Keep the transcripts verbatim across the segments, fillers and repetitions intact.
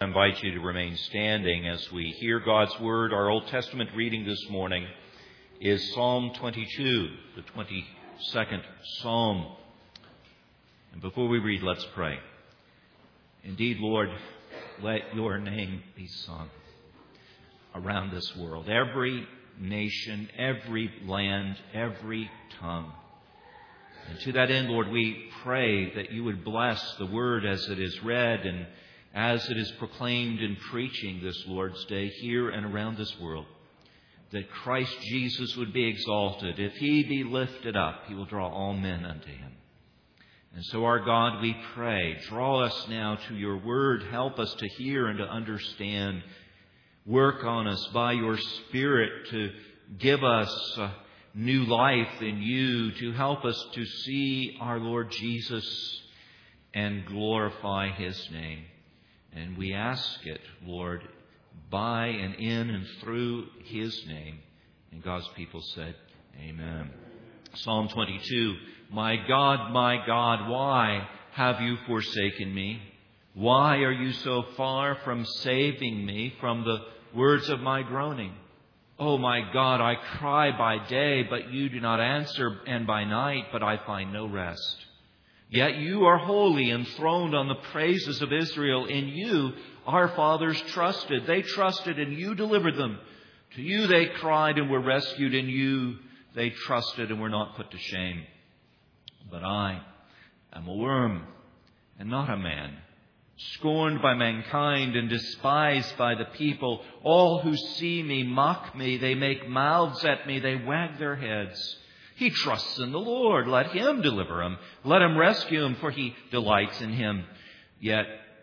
invite you to remain standing as we hear God's Word. Our Old Testament reading this morning is Psalm twenty-two, the twenty-second Psalm. And before we read, let's pray. Indeed, Lord, let your name be sung around this world. Every nation, every land, every tongue. And to that end, Lord, we pray that you would bless the Word as it is read and as it is proclaimed in preaching this Lord's Day here and around this world. That Christ Jesus would be exalted. If he be lifted up, he will draw all men unto him. And so, our God, we pray, draw us now to your Word. Help us to hear and to understand. Work on us by your Spirit to give us uh, new life in you, to help us to see our Lord Jesus and glorify his name. And we ask it, Lord, by and in and through his name. And God's people said, Amen. Psalm twenty-two, My God, my God, why have you forsaken me? Why are you so far from saving me from the words of my groaning? Oh, my God, I cry by day, but you do not answer, and by night, but I find no rest. Yet you are holy, enthroned on the praises of Israel. In you our fathers trusted. They trusted, and you delivered them. To you they cried and were rescued. In you they trusted and were not put to shame. But I am a worm and not a man, scorned by mankind and despised by the people. All who see me mock me. They make mouths at me. They wag their heads. He trusts in the Lord. Let him deliver him. Let him rescue him, for he delights in him. Yet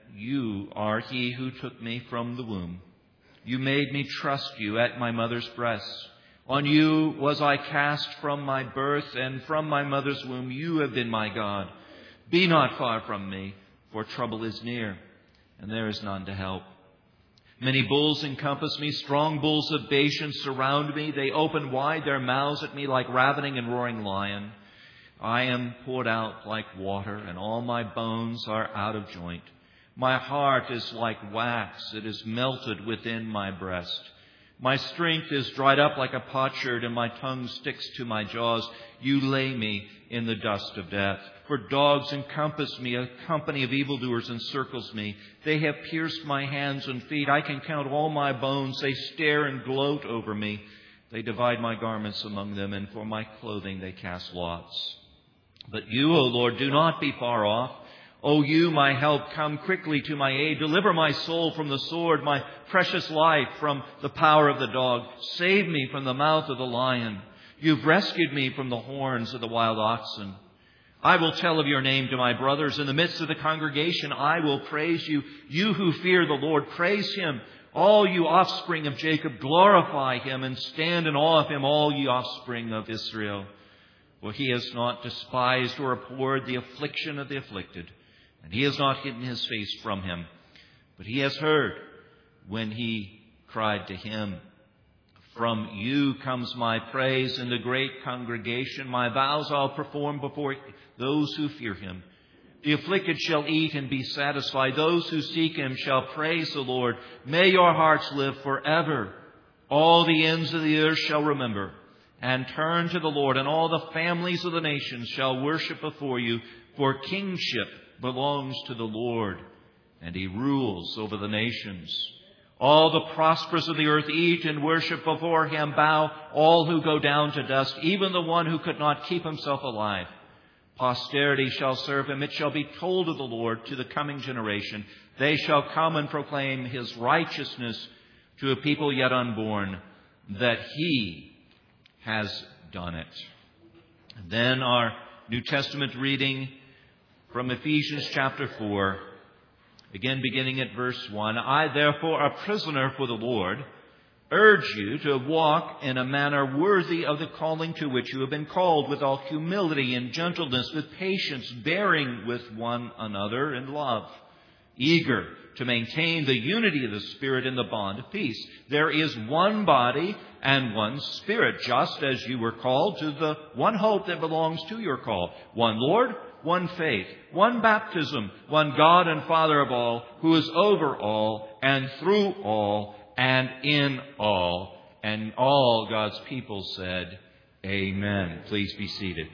you are he who took me from the womb. You made me trust you at my mother's breast. On you was I cast from my birth, and from my mother's womb you have been my God. Be not far from me, for trouble is near, and there is none to help. Many bulls encompass me, strong bulls of Bashan surround me. They open wide their mouths at me like ravening and roaring lion. I am poured out like water, and all my bones are out of joint. My heart is like wax, it is melted within my breast. My strength is dried up like a potsherd, and my tongue sticks to my jaws. You lay me in the dust of death. For dogs encompass me, a company of evildoers encircles me. They have pierced my hands and feet. I can count all my bones. They stare and gloat over me. They divide my garments among them, and for my clothing they cast lots. But you, O Lord, do not be far off. O you, my help, come quickly to my aid. Deliver my soul from the sword, my precious life from the power of the dog. Save me from the mouth of the lion. You've rescued me from the horns of the wild oxen. I will tell of your name to my brothers. In the midst of the congregation, I will praise you. You who fear the Lord, praise him. All you offspring of Jacob, glorify him and stand in awe of him, all you offspring of Israel. For he has not despised or abhorred the affliction of the afflicted, and he has not hidden his face from him. But he has heard when he cried to him. From you comes my praise in the great congregation. My vows I'll perform before those who fear him. The afflicted shall eat and be satisfied. Those who seek him shall praise the Lord. May your hearts live forever. All the ends of the earth shall remember and turn to the Lord, and all the families of the nations shall worship before you. For kingship belongs to the Lord, and he rules over the nations. All the prosperous of the earth eat and worship before him. Bow all who go down to dust, even the one who could not keep himself alive. Posterity shall serve him. It shall be told of the Lord to the coming generation. They shall come and proclaim his righteousness to a people yet unborn, that he has done it. Then our New Testament reading from Ephesians chapter four. Again, beginning at verse one. I, therefore, a prisoner for the Lord, urge you to walk in a manner worthy of the calling to which you have been called, with all humility and gentleness, with patience, bearing with one another in love, eager to maintain the unity of the Spirit in the bond of peace. There is one body and one Spirit, just as you were called to the one hope that belongs to your call. One Lord, one faith, one baptism, one God and Father of all, who is over all and through all and in all. And all God's people said, Amen. Please be seated.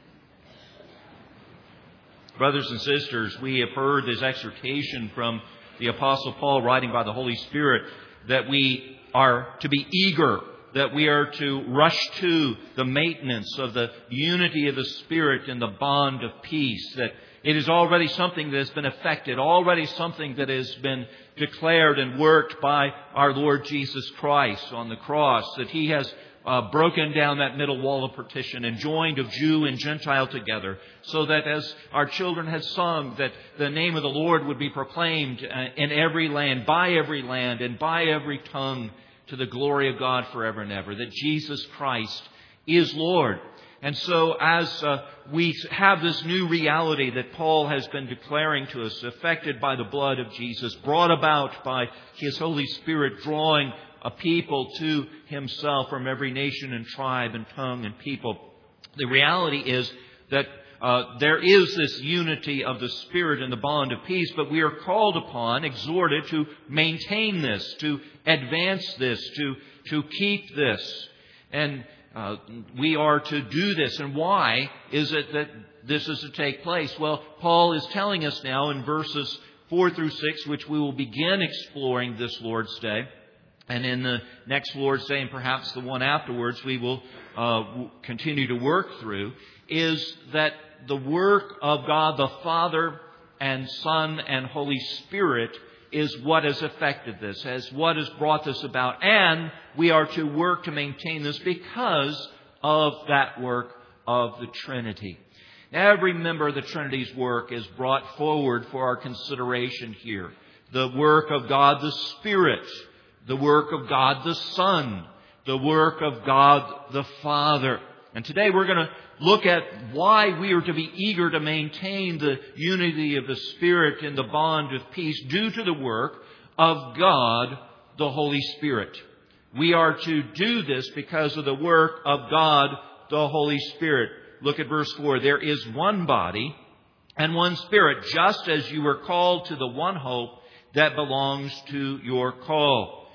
Brothers and sisters, we have heard this exhortation from the Apostle Paul, writing by the Holy Spirit, that we are to be eager, that we are to rush to the maintenance of the unity of the Spirit in the bond of peace, that it is already something that has been effected, already something that has been declared and worked by our Lord Jesus Christ on the cross, that He has uh, broken down that middle wall of partition and joined of Jew and Gentile together, so that as our children have sung, that the name of the Lord would be proclaimed uh, in every land, by every land, and by every tongue, to the glory of God forever and ever, that Jesus Christ is Lord. And so as uh, we have this new reality that Paul has been declaring to us, affected by the blood of Jesus, brought about by His Holy Spirit, drawing a people to Himself from every nation and tribe and tongue and people, the reality is that Uh, there is this unity of the Spirit in the bond of peace, but we are called upon, exhorted to maintain this, to advance this, to, to keep this. And uh, we are to do this. And why is it that this is to take place? Well, Paul is telling us now in verses four through six, which we will begin exploring this Lord's Day. And in the next Lord's Day, and perhaps the one afterwards, we will uh, continue to work through, is that the work of God the Father and Son and Holy Spirit is what has affected this, as what has brought this about. And we are to work to maintain this because of that work of the Trinity. Now, every member of the Trinity's work is brought forward for our consideration here. The work of God the Spirit, the work of God the Son, the work of God the Father. And today we're going to look at why we are to be eager to maintain the unity of the Spirit in the bond of peace due to the work of God, the Holy Spirit. We are to do this because of the work of God, the Holy Spirit. Look at verse four. There is one body and one Spirit, just as you were called to the one hope that belongs to your call.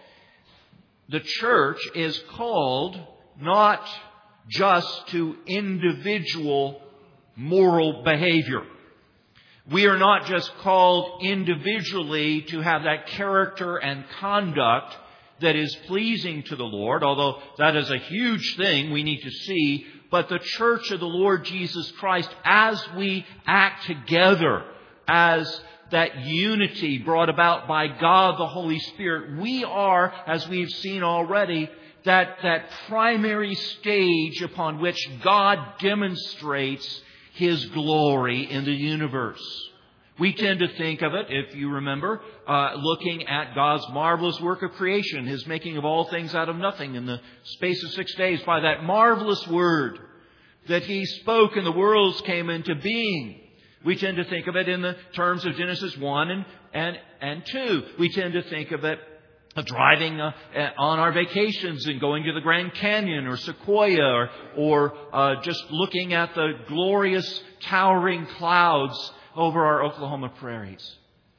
The church is called not just to individual moral behavior. We are not just called individually to have that character and conduct that is pleasing to the Lord, although that is a huge thing we need to see. But the church of the Lord Jesus Christ, as we act together as that unity brought about by God the Holy Spirit, we are, as we've seen already, that, that primary stage upon which God demonstrates His glory in the universe. We tend to think of it, if you remember, uh, looking at God's marvelous work of creation, His making of all things out of nothing in the space of six days by that marvelous word that He spoke and the worlds came into being. We tend to think of it in the terms of Genesis one and, and, and two. We tend to think of it of driving uh, on our vacations and going to the Grand Canyon or Sequoia, or, or uh, just looking at the glorious towering clouds over our Oklahoma prairies.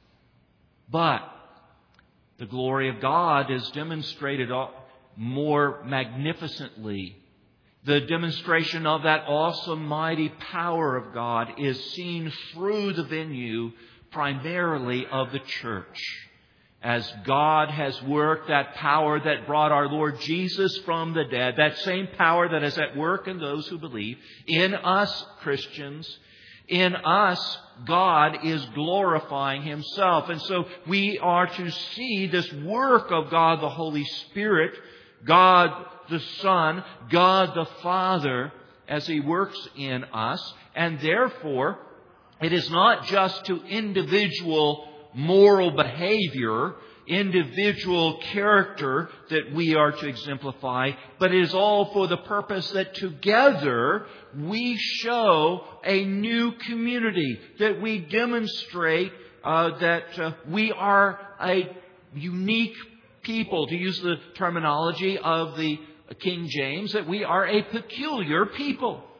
But the glory of God is demonstrated more magnificently. The demonstration of that awesome, mighty power of God is seen through the venue primarily of the church. As God has worked that power that brought our Lord Jesus from the dead, that same power that is at work in those who believe, in us Christians, in us God is glorifying Himself. And so we are to see this work of God the Holy Spirit, God the Son, God the Father, as He works in us. And therefore, it is not just to individual moral behavior, individual character that we are to exemplify, but it is all for the purpose that together we show a new community, that we demonstrate uh, that uh, we are a unique people, to use the terminology of the King James, that we are a peculiar people.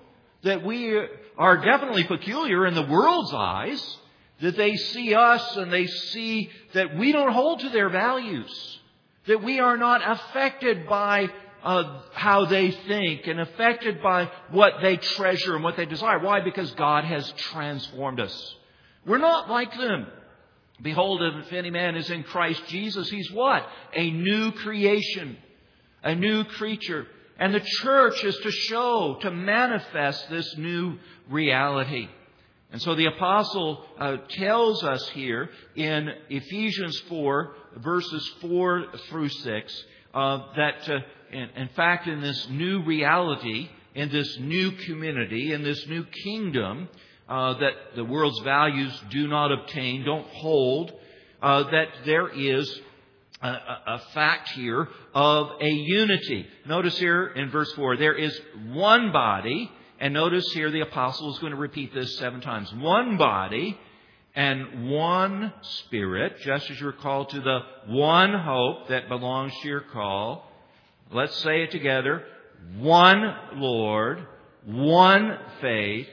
that we are definitely peculiar in the world's eyes, that they see us and they see that we don't hold to their values, that we are not affected by uh, how they think and affected by what they treasure and what they desire. Why? Because God has transformed us. We're not like them. Behold, if any man is in Christ Jesus, he's what? A new creation, a new creature. And the church is to show, to manifest this new reality. And so the apostle uh, tells us here in Ephesians four, verses four through six, uh, that uh, in, in fact in this new reality, in this new community, in this new kingdom, uh, that the world's values do not obtain, don't hold, uh, that there is a, a, a fact here of a unity. Notice here in verse four, there is one body. And notice here the apostle is going to repeat this seven times. One body and one Spirit, just as you're called to the one hope that belongs to your call. Let's say it together. One Lord, one faith,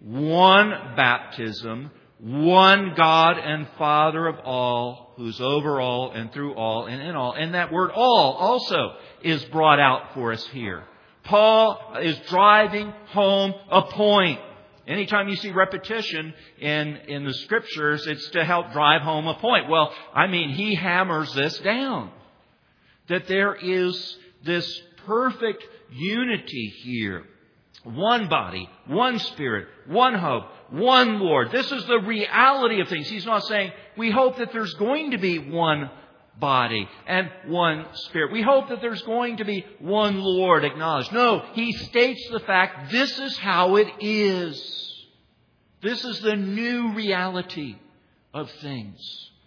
one baptism, one God and Father of all, who's over all and through all and in all. And that word all also is brought out for us here. Paul is driving home a point. Anytime you see repetition in, in the Scriptures, it's to help drive home a point. Well, I mean, he hammers this down. That there is this perfect unity here. One body, one Spirit, one hope, one Lord. This is the reality of things. He's not saying, we hope that there's going to be one body and one Spirit. We hope that there's going to be one Lord acknowledged. No, he states the fact, this is how it is. This is the new reality of things.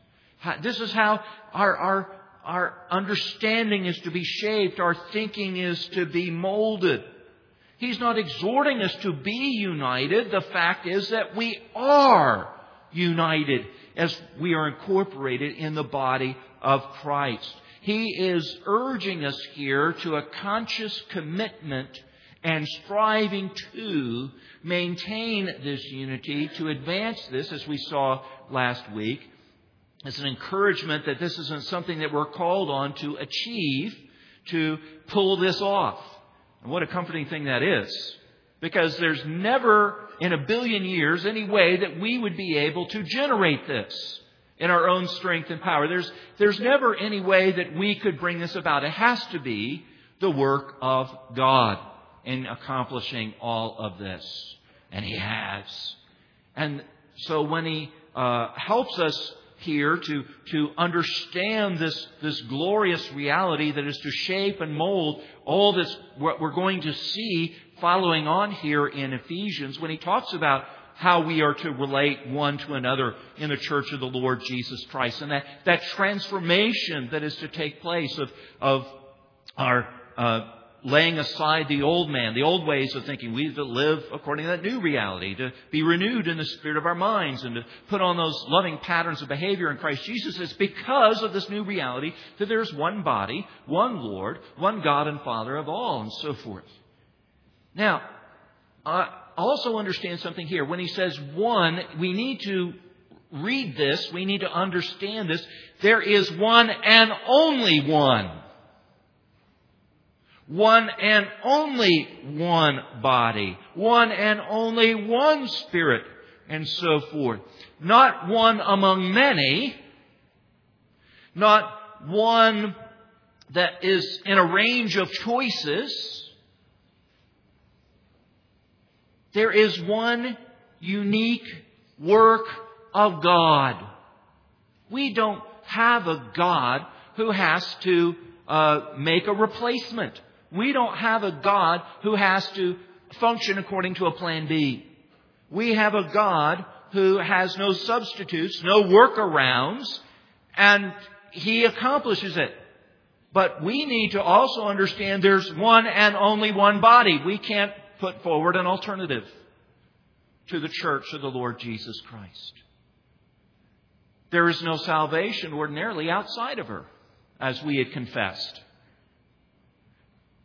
This is how our, our, our understanding is to be shaped. Our thinking is to be molded. He's not exhorting us to be united. The fact is that we are united as we are incorporated in the body of Christ. He is urging us here to a conscious commitment and striving to maintain this unity, to advance this, as we saw last week. It's an encouragement that this isn't something that we're called on to achieve, to pull this off. And what a comforting thing that is. Because there's never in a billion years any way that we would be able to generate this in our own strength and power. There's, there's never any way that we could bring this about. It has to be the work of God in accomplishing all of this. And He has. And so when He uh, helps us here to, to understand this, this glorious reality that is to shape and mold all this, what we're going to see following on here in Ephesians, when he talks about how we are to relate one to another in the church of the Lord Jesus Christ. And that, that transformation that is to take place of, of our uh, laying aside the old man, the old ways of thinking. We have to live according to that new reality, to be renewed in the spirit of our minds and to put on those loving patterns of behavior in Christ Jesus. It's because of this new reality that there's one body, one Lord, one God and Father of all, and so forth. Now, uh, also understand something here. When he says one, we need to read this. We need to understand this. There is one and only one. One and only one body. One and only one Spirit. And so forth. Not one among many. Not one that is in a range of choices. There is one unique work of God. We don't have a God who has to uh, make a replacement. We don't have a God who has to function according to a plan B. We have a God who has no substitutes, no workarounds, and He accomplishes it. But we need to also understand there's one and only one body. We can't put forward an alternative to the church of the Lord Jesus Christ. There is no salvation ordinarily outside of her, as we had confessed.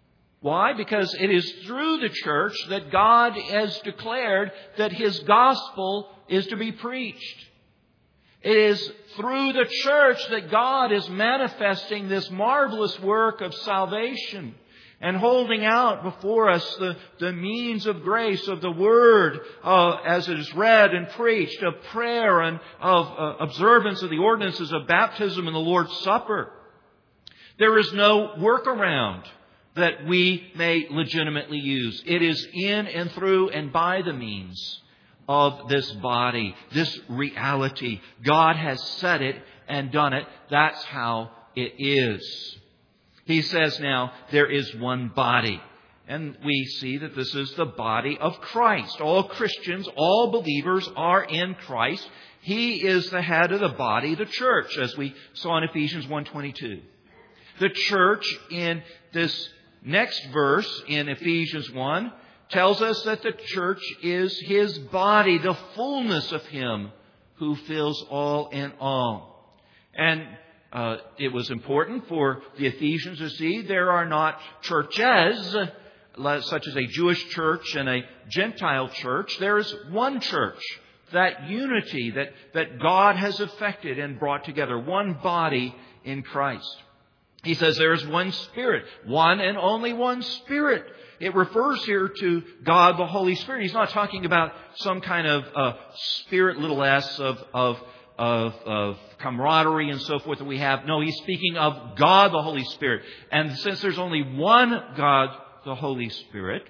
Why? Because it is through the church that God has declared that His gospel is to be preached. It is through the church that God is manifesting this marvelous work of salvation and holding out before us the, the means of grace of the Word uh, as it is read and preached, of prayer and of uh, observance of the ordinances of baptism and the Lord's Supper. There is no workaround that we may legitimately use. It is in and through and by the means of this body, this reality. God has said it and done it. That's how it is. He says now, there is one body. And we see that this is the body of Christ. All Christians, all believers are in Christ. He is the head of the body, the church, as we saw in Ephesians one twenty-two. The church in this next verse in Ephesians one tells us that the church is His body, the fullness of Him who fills all in all. And uh, it was important for the Ephesians to see there are not churches, such as a Jewish church and a Gentile church. There is one church, that unity that, that God has effected and brought together, one body in Christ. He says there is one Spirit, one and only one Spirit. It refers here to God the Holy Spirit. He's not talking about some kind of uh, spirit, little s, of, of, of, of camaraderie and so forth that we have. No, he's speaking of God the Holy Spirit. And since there's only one God the Holy Spirit,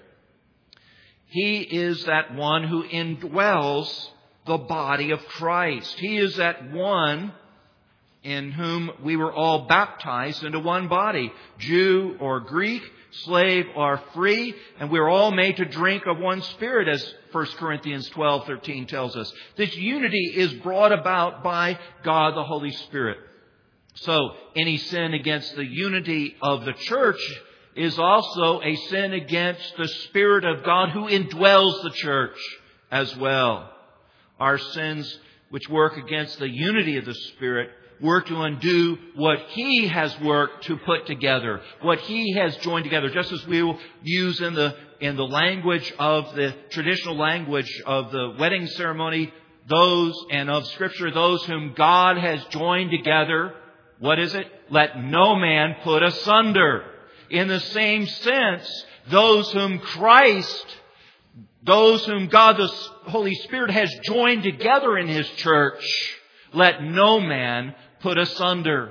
He is that one who indwells the body of Christ. He is that one in whom we were all baptized into one body, Jew or Greek, slave or free, and we're all made to drink of one Spirit, as First Corinthians twelve thirteen tells us. This unity is brought about by God the Holy Spirit. So, any sin against the unity of the church is also a sin against the Spirit of God who indwells the church as well. Our sins which work against the unity of the Spirit work to undo what He has worked to put together, what He has joined together. Just as we will use in the in the language of the traditional language of the wedding ceremony, those and of Scripture, those whom God has joined together. What is it? Let no man put asunder. In the same sense, those whom Christ, those whom God the Holy Spirit has joined together in His church, let no man put asunder.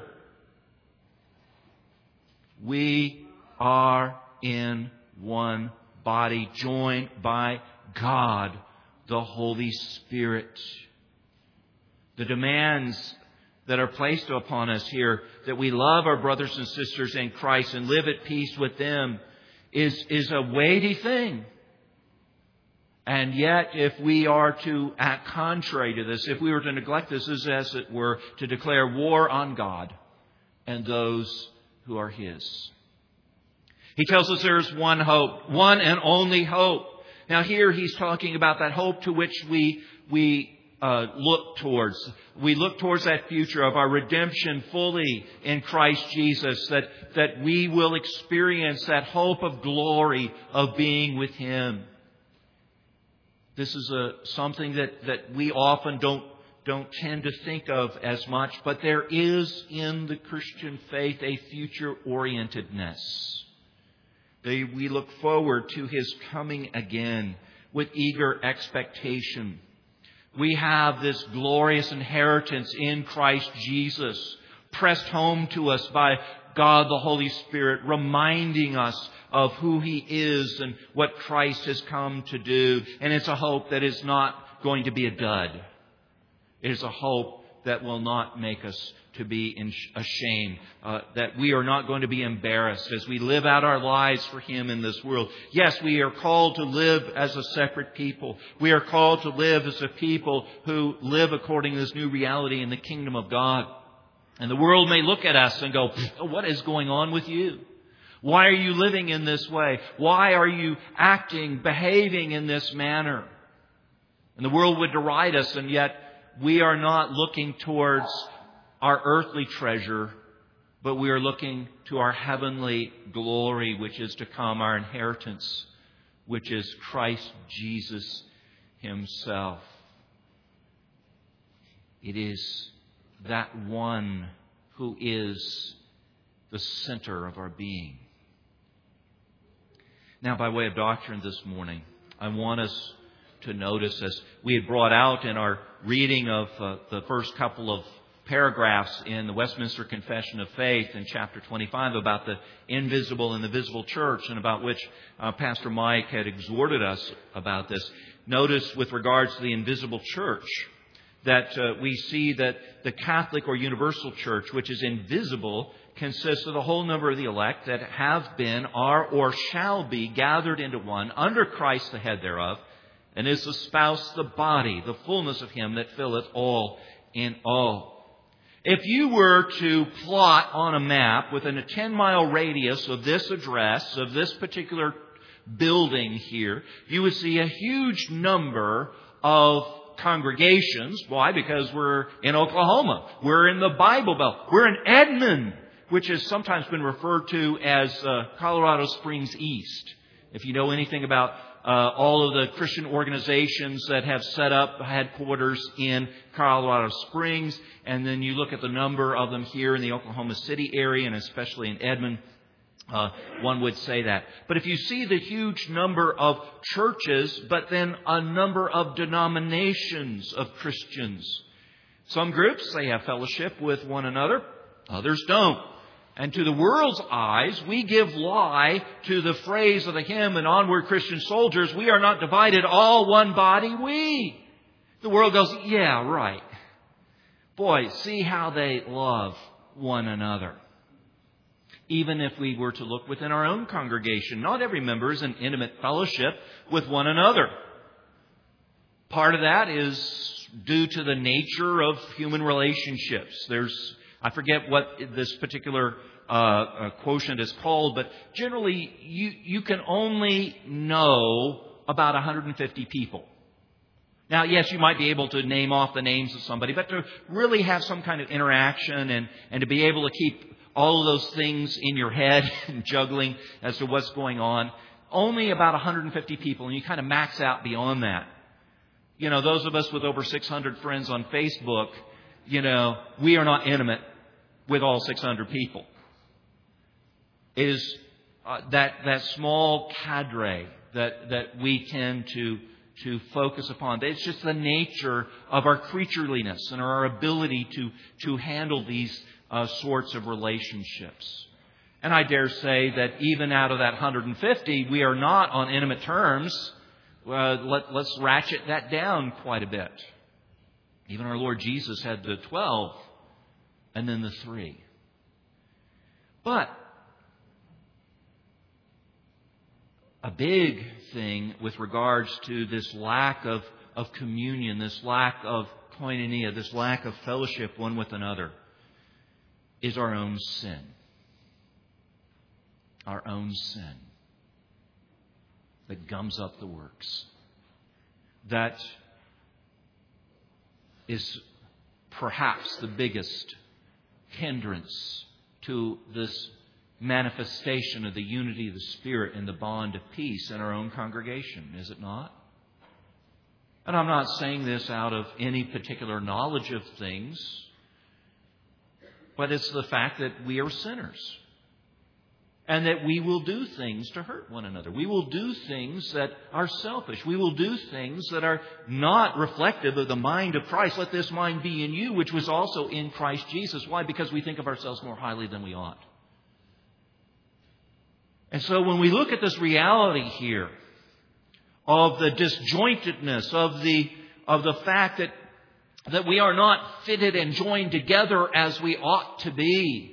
We are in one body, joined by God, the Holy Spirit. The demands that are placed upon us here, that we love our brothers and sisters in Christ and live at peace with them, is, is a weighty thing. And yet, if we are to act contrary to this, if we were to neglect this, is as it were to declare war on God and those who are His. He tells us there is one hope, one and only hope. Now here he's talking about that hope to which we we uh, look towards. We look towards that future of our redemption fully in Christ Jesus, that, that we will experience that hope of glory of being with Him. This is a, something that, that we often don't, don't tend to think of as much, but there is in the Christian faith a future-orientedness. They, we look forward to His coming again with eager expectation. We have this glorious inheritance in Christ Jesus, pressed home to us by God the Holy Spirit, reminding us of who He is and what Christ has come to do. And it's a hope that is not going to be a dud. It is a hope that will not make us to be ashamed, uh, that we are not going to be embarrassed as we live out our lives for Him in this world. Yes, we are called to live as a separate people. We are called to live as a people who live according to this new reality in the kingdom of God. And the world may look at us and go, what is going on with you? Why are you living in this way? Why are you acting, behaving in this manner? And the world would deride us, and yet we are not looking towards our earthly treasure, but we are looking to our heavenly glory, which is to come, our inheritance, which is Christ Jesus Himself. It is that one who is the center of our being. Now, by way of doctrine this morning, I want us to notice, as we had brought out in our reading of uh, the first couple of paragraphs in the Westminster Confession of Faith in chapter twenty-five about the invisible and the visible church, and about which uh, Pastor Mike had exhorted us about this. Notice with regards to the invisible church that uh, we see that the Catholic or universal church, which is invisible, consists of the whole number of the elect that have been, are, or shall be gathered into one under Christ the head thereof, and is the spouse, the body, the fullness of Him that filleth all in all. If you were to plot on a map within a ten-mile radius of this address, of this particular building here, you would see a huge number of congregations. Why? Because we're in Oklahoma. We're in the Bible Belt. We're in Edmond, which has sometimes been referred to as uh, Colorado Springs East. If you know anything about uh, all of the Christian organizations that have set up headquarters in Colorado Springs, and then you look at the number of them here in the Oklahoma City area, and especially in Edmond, uh, one would say that. But if you see the huge number of churches, but then a number of denominations of Christians, some groups, they have fellowship with one another, others don't. And to the world's eyes, we give lie to the phrase of the hymn, "And onward, Christian soldiers, we are not divided, all one body we." The world goes, yeah, right. Boy, see how they love one another. Even if we were to look within our own congregation, not every member is in intimate fellowship with one another. Part of that is due to the nature of human relationships. There's I forget what this particular uh, uh, quotient is called, but generally you, you can only know about one hundred fifty people. Now, yes, you might be able to name off the names of somebody, but to really have some kind of interaction and, and to be able to keep all of those things in your head and juggling as to what's going on, only about one hundred fifty people, and you kind of max out beyond that. You know, those of us with over six hundred friends on Facebook, you know, we are not intimate with all six hundred people. It is uh, that that small cadre that that we tend to to focus upon. It's just the nature of our creatureliness and our ability to to handle these uh, sorts of relationships. And I dare say that even out of that one hundred fifty, we are not on intimate terms. Uh, let, let's ratchet that down quite a bit. Even our Lord Jesus had the twelve and then the three. But a big thing with regards to this lack of, of communion, this lack of koinonia, this lack of fellowship one with another, is our own sin. Our own sin that gums up the works. That is perhaps the biggest hindrance to this manifestation of the unity of the Spirit and the bond of peace in our own congregation, is it not? And I'm not saying this out of any particular knowledge of things, but it's the fact that we are sinners. And that we will do things to hurt one another. We will do things that are selfish. We will do things that are not reflective of the mind of Christ. Let this mind be in you, which was also in Christ Jesus. Why? Because we think of ourselves more highly than we ought. And so when we look at this reality here of the disjointedness, of the of the fact that, that we are not fitted and joined together as we ought to be,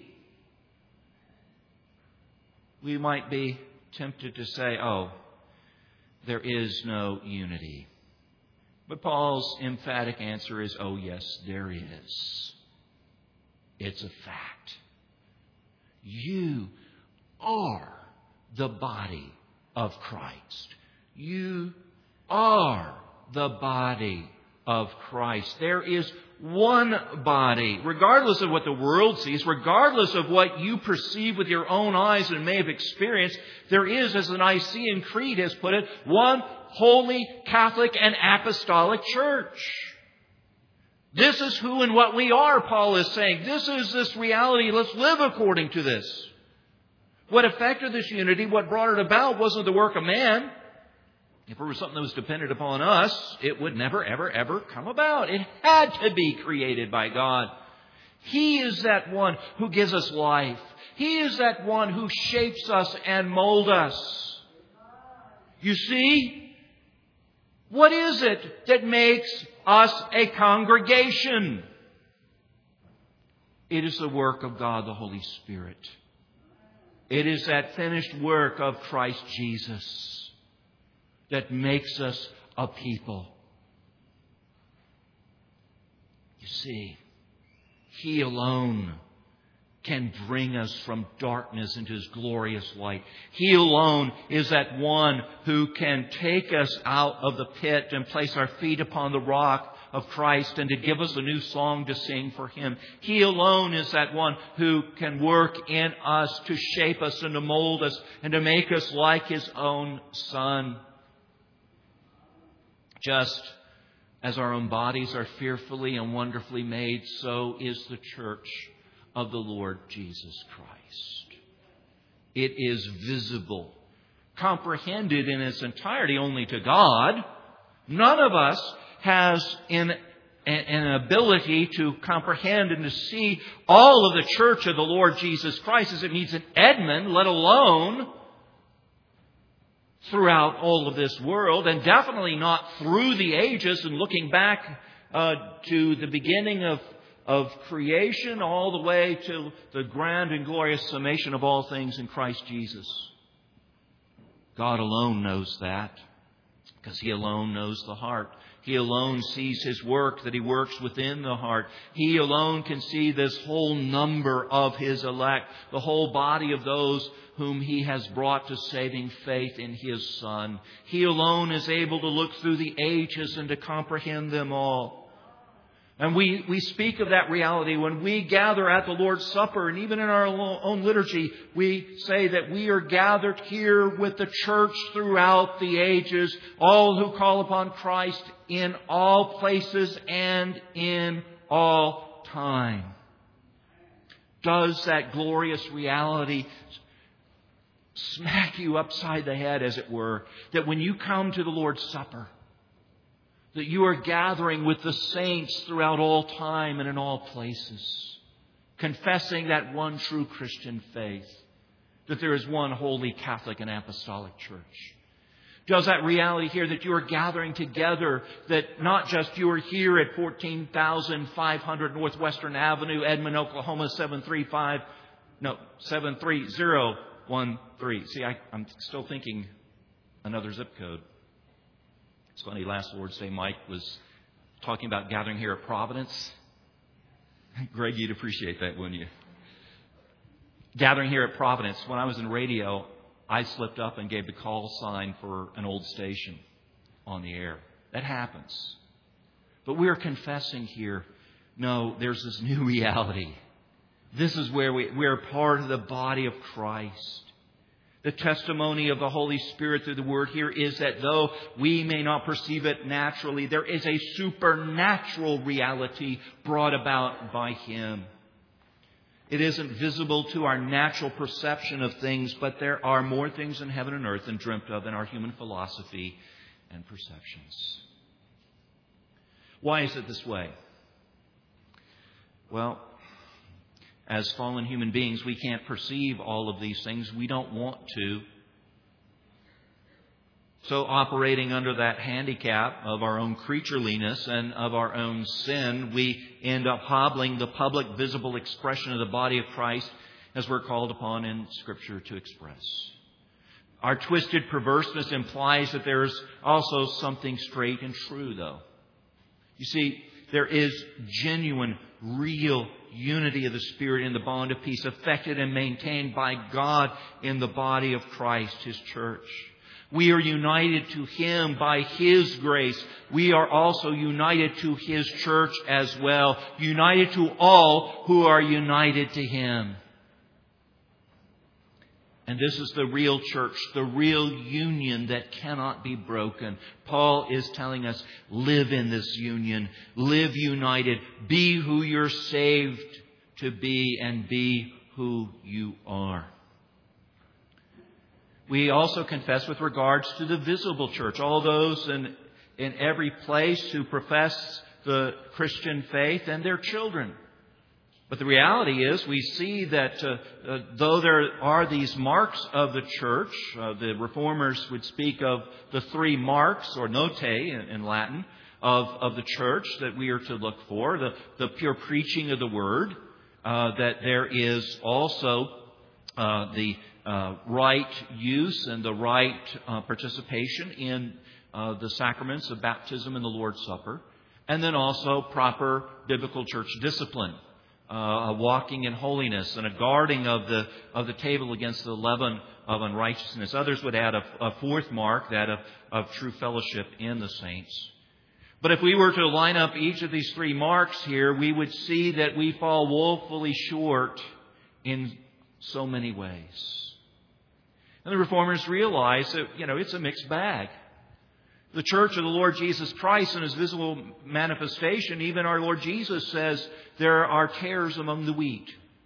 we might be tempted to say, oh, there is no unity. But Paul's emphatic answer is, oh, yes, there is. It's a fact. You are the body of Christ. You are the body of Christ. There is one body, regardless of what the world sees, regardless of what you perceive with your own eyes and may have experienced. There is, as the Nicene Creed has put it, one holy, Catholic, and apostolic church. This is who and what we are, Paul is saying. This is this reality. Let's live according to this. What affected this unity, what brought it about, wasn't the work of man. If it were something that was dependent upon us, it would never, ever, ever come about. It had to be created by God. He is that one who gives us life. He is that one who shapes us and molds us. You see, what is it that makes us a congregation? It is the work of God, the Holy Spirit. It is that finished work of Christ Jesus that makes us a people. You see, He alone can bring us from darkness into His glorious light. He alone is that one who can take us out of the pit and place our feet upon the rock of Christ and to give us a new song to sing for Him. He alone is that one who can work in us to shape us and to mold us and to make us like His own Son. Just as our own bodies are fearfully and wonderfully made, so is the church of the Lord Jesus Christ. It is visible, comprehended in its entirety only to God. None of us has in an ability to comprehend and to see all of the church of the Lord Jesus Christ as it meets in Edmond, let alone throughout all of this world, and definitely not through the ages and looking back uh, to the beginning of, of creation all the way to the grand and glorious summation of all things in Christ Jesus. God alone knows that because He alone knows the heart. He alone sees His work, that He works within the heart. He alone can see this whole number of His elect, the whole body of those whom He has brought to saving faith in His Son. He alone is able to look through the ages and to comprehend them all. And we, we speak of that reality when we gather at the Lord's Supper, and even in our own liturgy, we say that we are gathered here with the church throughout the ages, all who call upon Christ in all places and in all time. Does that glorious reality smack you upside the head, as it were, that when you come to the Lord's Supper, that you are gathering with the saints throughout all time and in all places, confessing that one true Christian faith, that there is one holy Catholic and apostolic church? Does that reality here that you are gathering together, that not just you are here at fourteen thousand five hundred Northwestern Avenue, Edmond, Oklahoma, seven three five, no, seven three zero one three. See, I, I'm still thinking another zip code. It's funny, last Lord's Day, Mike was talking about gathering here at Providence. Greg, you'd appreciate that, wouldn't you? Gathering here at Providence. When I was in radio, I slipped up and gave the call sign for an old station on the air. That happens. But we are confessing here, no, there's this new reality. This is where we, we're part of the body of Christ. The testimony of the Holy Spirit through the Word here is that though we may not perceive it naturally, there is a supernatural reality brought about by Him. It isn't visible to our natural perception of things, but there are more things in heaven and earth than dreamt of in our human philosophy and perceptions. Why is it this way? Well, as fallen human beings, we can't perceive all of these things. We don't want to. So operating under that handicap of our own creatureliness and of our own sin, we end up hobbling the public visible expression of the body of Christ as we're called upon in Scripture to express. Our twisted perverseness implies that there's also something straight and true, though. You see, there is genuine, real unity of the Spirit in the bond of peace, affected and maintained by God in the body of Christ, His church. We are united to Him by His grace. We are also united to His church as well. United to all who are united to Him. And this is the real church, the real union that cannot be broken. Paul is telling us, live in this union. Live united. Be who you're saved to be and be who you are. We also confess with regards to the visible church, all those in, in every place who profess the Christian faith and their children. But the reality is we see that uh, uh, though there are these marks of the church, uh, the Reformers would speak of the three marks, or notae in, in Latin, of, of the church that we are to look for. The, the pure preaching of the Word, uh, that there is also uh, the uh, right use and the right uh, participation in uh, the sacraments of baptism and the Lord's Supper, and then also proper biblical church discipline. Uh, a walking in holiness and a guarding of the of the table against the leaven of unrighteousness. Others would add a, a fourth mark, that of, of true fellowship in the saints. But if we were to line up each of these three marks here, we would see that we fall woefully short in so many ways. And the Reformers realize that, you know, it's a mixed bag. The church of the Lord Jesus Christ in His visible manifestation, even our Lord Jesus says there are tares among the wheat.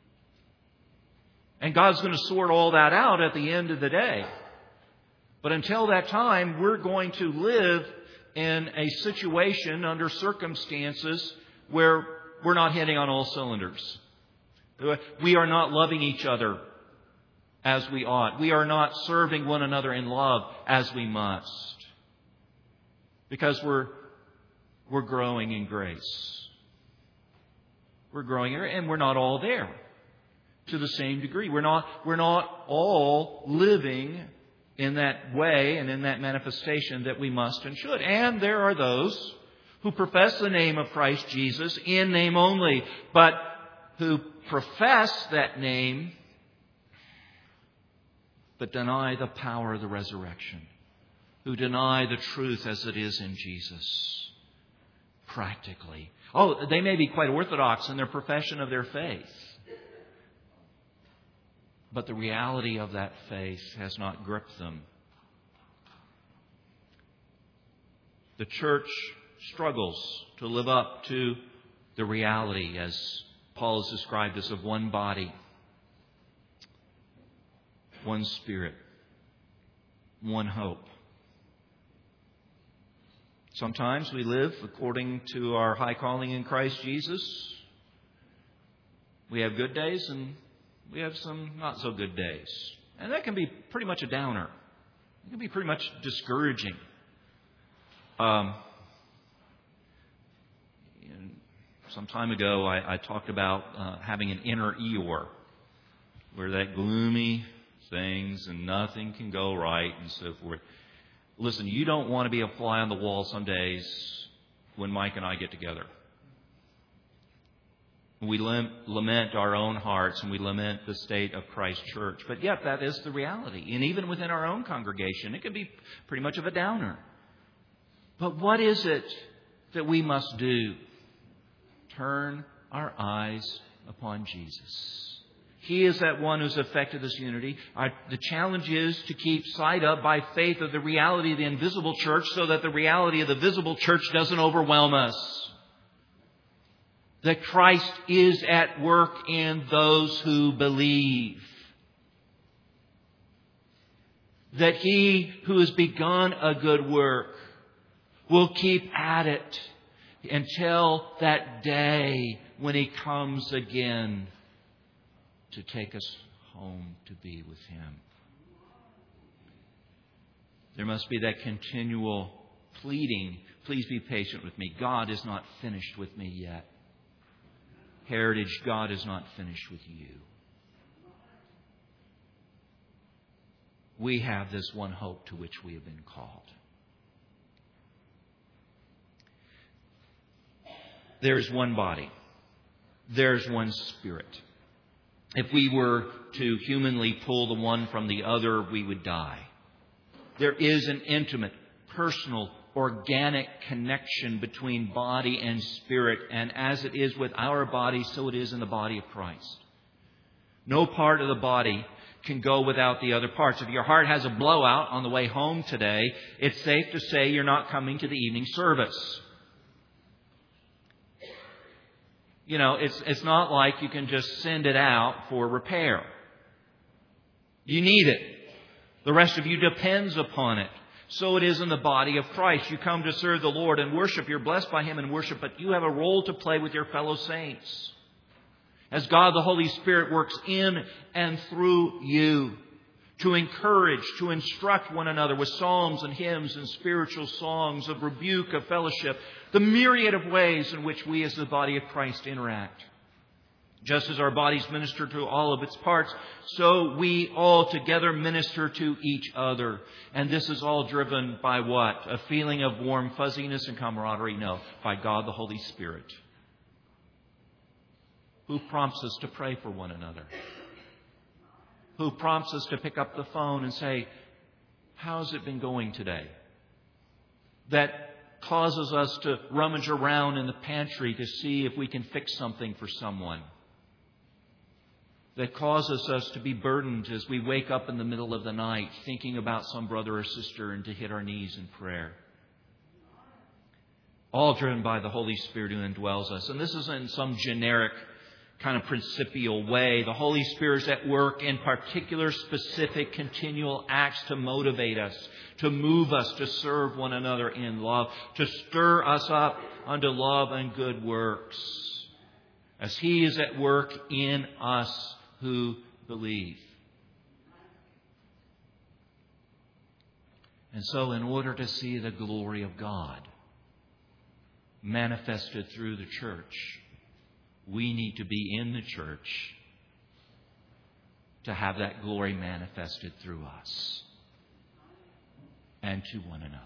And God's going to sort all that out at the end of the day. But until that time, we're going to live in a situation under circumstances where we're not hitting on all cylinders. We are not loving each other as we ought. We are not serving one another in love as we must. Because we're we're growing in grace. We're growing, and we're not all there to the same degree. We're not we're not all living in that way and in that manifestation that we must and should. And there are those who profess the name of Christ Jesus in name only, but who profess that name but deny the power of the resurrection. Who deny the truth as it is in Jesus. Practically. Oh, they may be quite orthodox in their profession of their faith. But the reality of that faith has not gripped them. The church struggles to live up to the reality, as Paul has described us, of one body, one Spirit, one hope. Sometimes we live according to our high calling in Christ Jesus. We have good days and we have some not so good days. And that can be pretty much a downer. It can be pretty much discouraging. Um, some time ago, I, I talked about uh, having an inner Eeyore, where that gloomy things and nothing can go right and so forth. Listen, you don't want to be a fly on the wall some days when Mike and I get together. We lament our own hearts and we lament the state of Christ's church. But yet that is the reality. And even within our own congregation, it can be pretty much of a downer. But what is it that we must do? Turn our eyes upon Jesus. He is that one who's affected this unity. Our, the challenge is to keep sight of by faith of the reality of the invisible church so that the reality of the visible church doesn't overwhelm us. That Christ is at work in those who believe. That He who has begun a good work will keep at it until that day when He comes again to take us home to be with Him. There must be that continual pleading, please be patient with me. God is not finished with me yet. Heritage, God is not finished with you. We have this one hope to which we have been called. There's one body. There's one Spirit. If we were to humanly pull the one from the other, we would die. There is an intimate, personal, organic connection between body and spirit. And as it is with our body, so it is in the body of Christ. No part of the body can go without the other parts. If your heart has a blowout on the way home today, it's safe to say you're not coming to the evening service. You know, it's it's not like you can just send it out for repair. You need it. The rest of you depends upon it. So it is in the body of Christ. You come to serve the Lord and worship. You're blessed by Him in worship, but you have a role to play with your fellow saints. As God the Holy Spirit works in and through you to encourage, to instruct one another with psalms and hymns and spiritual songs of rebuke, of fellowship, the myriad of ways in which we as the body of Christ interact. Just as our bodies minister to all of its parts, so we all together minister to each other. And this is all driven by what? A feeling of warm fuzziness and camaraderie? No, by God the Holy Spirit. Who prompts us to pray for one another? Who prompts us to pick up the phone and say, how's it been going today? That causes us to rummage around in the pantry to see if we can fix something for someone. That causes us to be burdened as we wake up in the middle of the night thinking about some brother or sister and to hit our knees in prayer. All driven by the Holy Spirit who indwells us. And this isn't some generic kind of principial way. The Holy Spirit is at work in particular, specific, continual acts to motivate us, to move us to serve one another in love, to stir us up unto love and good works, as He is at work in us who believe. And so, in order to see the glory of God manifested through the church, we need to be in the church to have that glory manifested through us and to one another.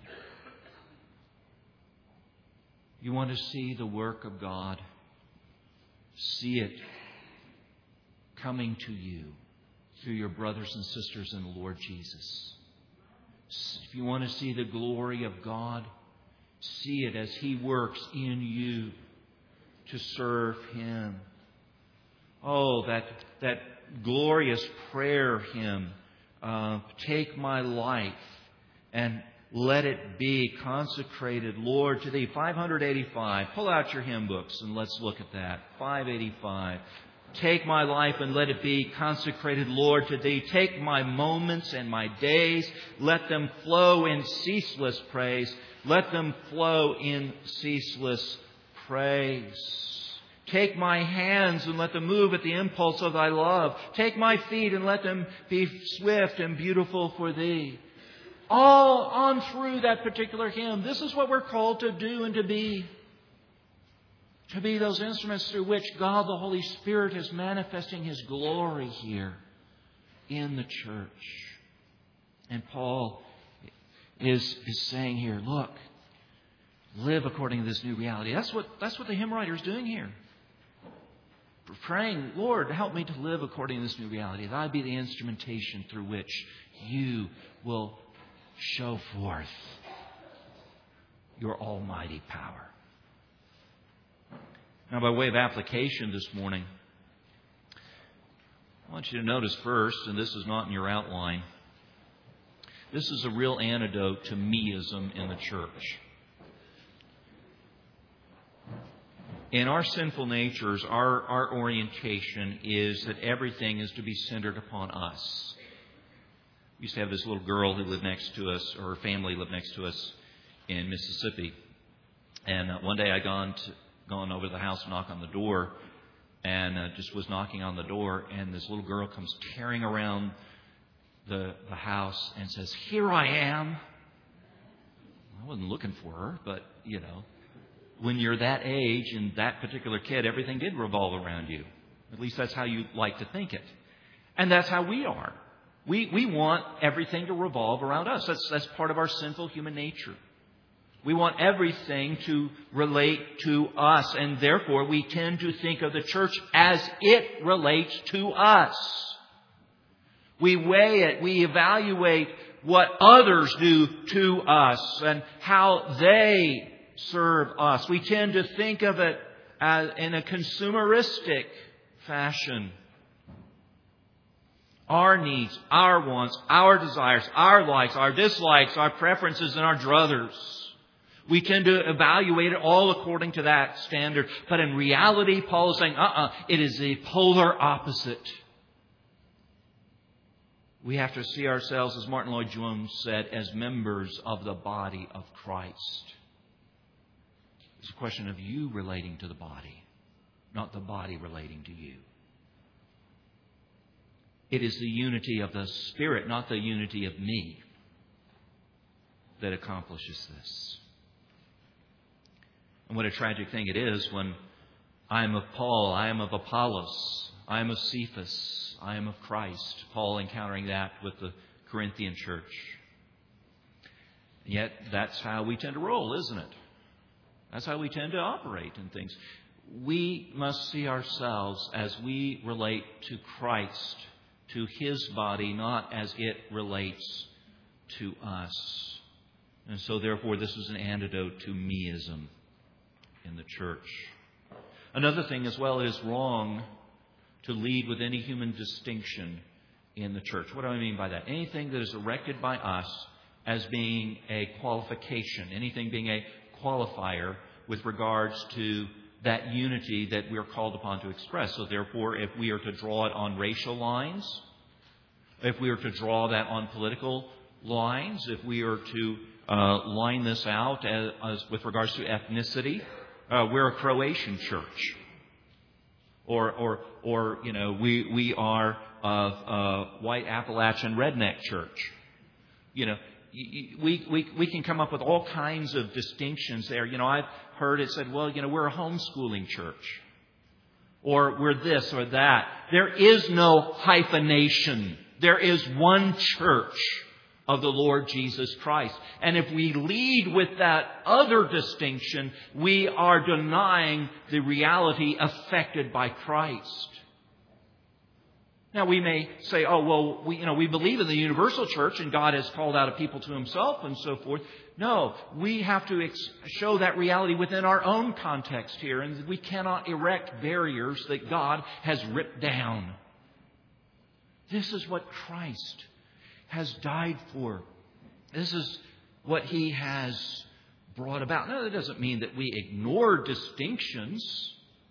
You want to see the work of God? See it coming to you through your brothers and sisters in the Lord Jesus. If you want to see the glory of God, see it as He works in you to serve Him. Oh, that that glorious prayer hymn, uh, take my life and let it be consecrated, Lord, to Thee. five eighty-five. Pull out your hymn books and let's look at that. five eighty-five. Take my life and let it be consecrated, Lord, to Thee. Take my moments and my days. Let them flow in ceaseless praise. Let them flow in ceaseless praise. Take my hands and let them move at the impulse of Thy love. Take my feet and let them be swift and beautiful for Thee. All on through that particular hymn. This is what we're called to do and to be. To be those instruments through which God the Holy Spirit is manifesting His glory here in the church. And Paul is, is saying here, look, live according to this new reality. That's what, that's what the hymn writer is doing here. Praying, Lord, help me to live according to this new reality. That I be the instrumentation through which You will show forth Your almighty power. Now, by way of application this morning, I want you to notice first, and this is not in your outline, this is a real antidote to meism in the church. In our sinful natures, our, our orientation is that everything is to be centered upon us. We used to have this little girl who lived next to us, or her family lived next to us in Mississippi. And uh, one day I gone to, gone over to the house to knock on the door, and uh, just was knocking on the door, and this little girl comes tearing around the, the house and says, "Here I am." I wasn't looking for her, but, you know, when you're that age and that particular kid, everything did revolve around you. At least that's how you like to think it. And that's how we are. We we want everything to revolve around us. That's that's part of our sinful human nature. We want everything to relate to us, and therefore we tend to think of the church as it relates to us. We weigh it, we evaluate what others do to us and how they serve us. We tend to think of it as in a consumeristic fashion. Our needs, our wants, our desires, our likes, our dislikes, our preferences, and our druthers. We tend to evaluate it all according to that standard. But in reality, Paul is saying, uh-uh, it is the polar opposite. We have to see ourselves, as Martin Lloyd-Jones said, as members of the body of Christ. It's a question of you relating to the body, not the body relating to you. It is the unity of the Spirit, not the unity of me, that accomplishes this. And what a tragic thing it is when I am of Paul, I am of Apollos, I am of Cephas, I am of Christ. Paul encountering that with the Corinthian church. And yet that's how we tend to roll, isn't it? That's how we tend to operate in things. We must see ourselves as we relate to Christ, to His body, not as it relates to us. And so therefore this is an antidote to meism in the church. Another thing as well, it is wrong to lead with any human distinction in the church. What do I mean by that? Anything that is erected by us as being a qualification, anything being a qualifier with regards to that unity that we are called upon to express. So therefore, if we are to draw it on racial lines, if we are to draw that on political lines, if we are to uh, line this out as, as with regards to ethnicity, uh, we're a Croatian church. Or, or, or you know, we, we are a, a white Appalachian redneck church. You know, we, we, we can come up with all kinds of distinctions there. You know, I've heard it said, well, you know, we're a homeschooling church. Or we're this or that. There is no hyphenation. There is one church of the Lord Jesus Christ. And if we lead with that other distinction, we are denying the reality affected by Christ. Now we may say, oh, well, we, you know, we believe in the universal church and God has called out a people to Himself and so forth. No, we have to ex- show that reality within our own context here. And we cannot erect barriers that God has ripped down. This is what Christ has died for. This is what He has brought about. Now, that doesn't mean that we ignore distinctions,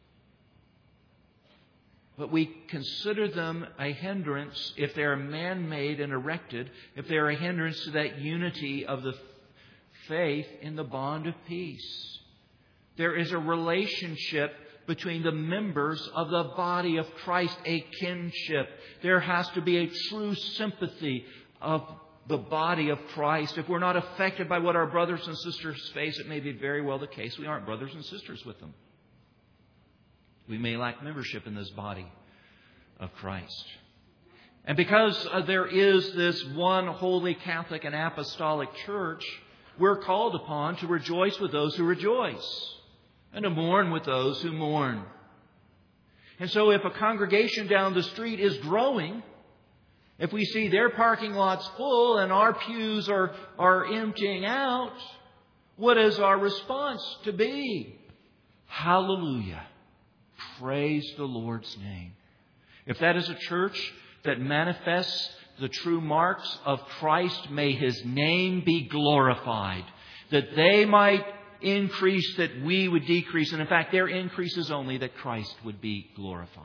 but we consider them a hindrance if they are man-made and erected, if they are a hindrance to that unity of the faith in the bond of peace. There is a relationship between the members of the body of Christ, a kinship. There has to be a true sympathy of the body of Christ. If we're not affected by what our brothers and sisters face, it may be very well the case we aren't brothers and sisters with them. We may lack membership in this body of Christ. And because uh, there is this one holy Catholic and apostolic church, we're called upon to rejoice with those who rejoice and to mourn with those who mourn. And so if a congregation down the street is growing, if we see their parking lots full and our pews are, are emptying out, what is our response to be? Hallelujah. Praise the Lord's name. If that is a church that manifests the true marks of Christ, may His name be glorified. That they might increase, that we would decrease. And in fact, their increase is only that Christ would be glorified.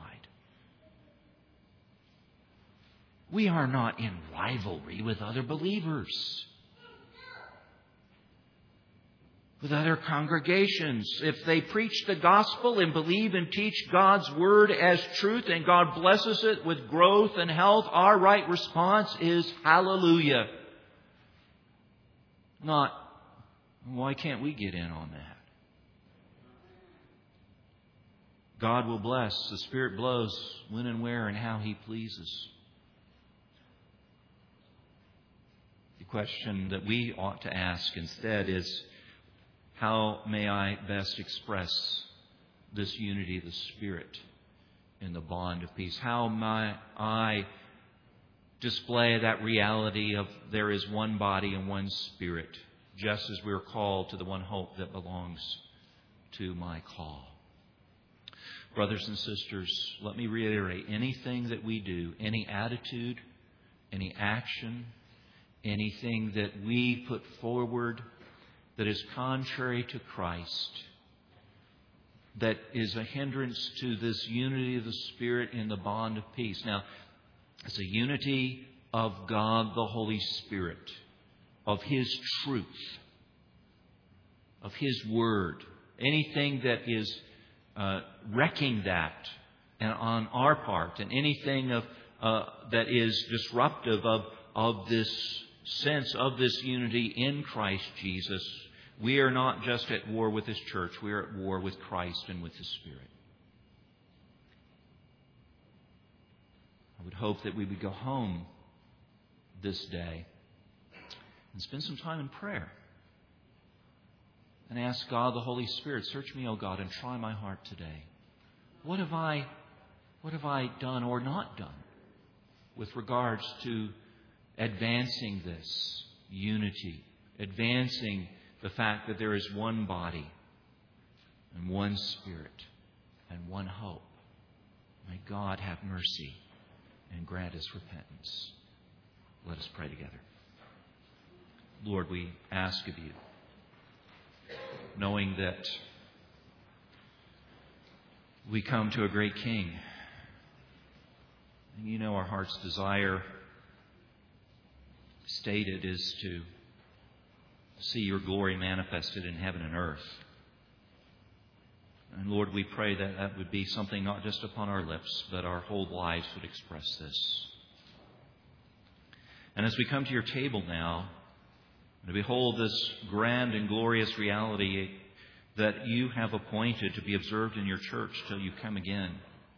We are not in rivalry with other believers, with other congregations. If they preach the gospel and believe and teach God's word as truth and God blesses it with growth and health, our right response is hallelujah. Not, why can't we get in on that? God will bless. The Spirit blows when and where and how He pleases. The question that we ought to ask instead is, how may I best express this unity of the Spirit in the bond of peace? How may I display that reality of there is one body and one Spirit, just as we are called to the one hope that belongs to my call. Brothers and sisters, let me reiterate, anything that we do, any attitude, any action, anything that we put forward that is contrary to Christ, that is a hindrance to this unity of the Spirit in the bond of peace. Now, it's a unity of God the Holy Spirit, of His truth, of His Word. Anything that is uh, wrecking that and on our part, and anything of uh, that is disruptive of, of this sense of this unity in Christ Jesus, we are not just at war with His church, we are at war with Christ and with His Spirit. I would hope that we would go home this day and spend some time in prayer and ask God, the Holy Spirit, search me, O God, and try my heart today. What have I, what have I done or not done with regards to advancing this unity, advancing the fact that there is one body and one Spirit and one hope? May God have mercy and grant us repentance. Let us pray together. Lord, we ask of You, knowing that we come to a great King, and You know our heart's desire stated is to see Your glory manifested in heaven and earth. And Lord, we pray that that would be something not just upon our lips, but our whole lives would express this. And as we come to Your table now, to behold this grand and glorious reality that You have appointed to be observed in Your church till You come again,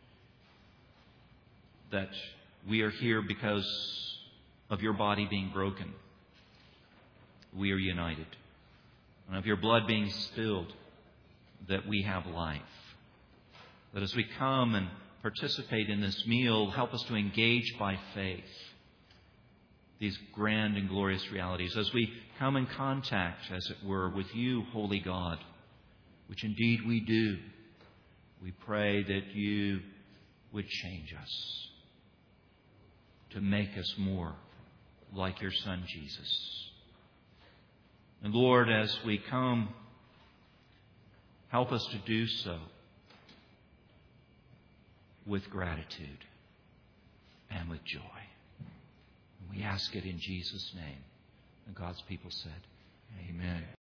that we are here because of Your body being broken. We are united. And of Your blood being spilled, that we have life. That as we come and participate in this meal, help us to engage by faith these grand and glorious realities. As we come in contact, as it were, with You, Holy God, which indeed we do, we pray that You would change us to make us more like Your Son, Jesus. And Lord, as we come, help us to do so with gratitude and with joy. And we ask it in Jesus' name. And God's people said, Amen.